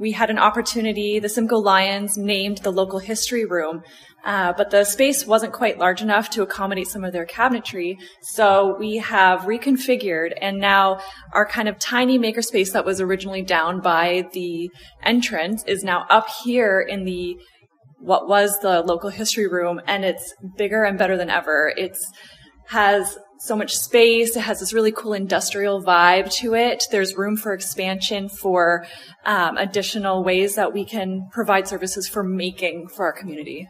we had an opportunity, the Simcoe Lions named the local history room, but the space wasn't quite large enough to accommodate some of their cabinetry. So we have reconfigured, and now our kind of tiny makerspace that was originally down by the entrance is now up here in what was the local history room, and it's bigger and better than ever. It has so much space. It has this really cool industrial vibe to it. There's room for expansion for additional ways that we can provide services for making for our community.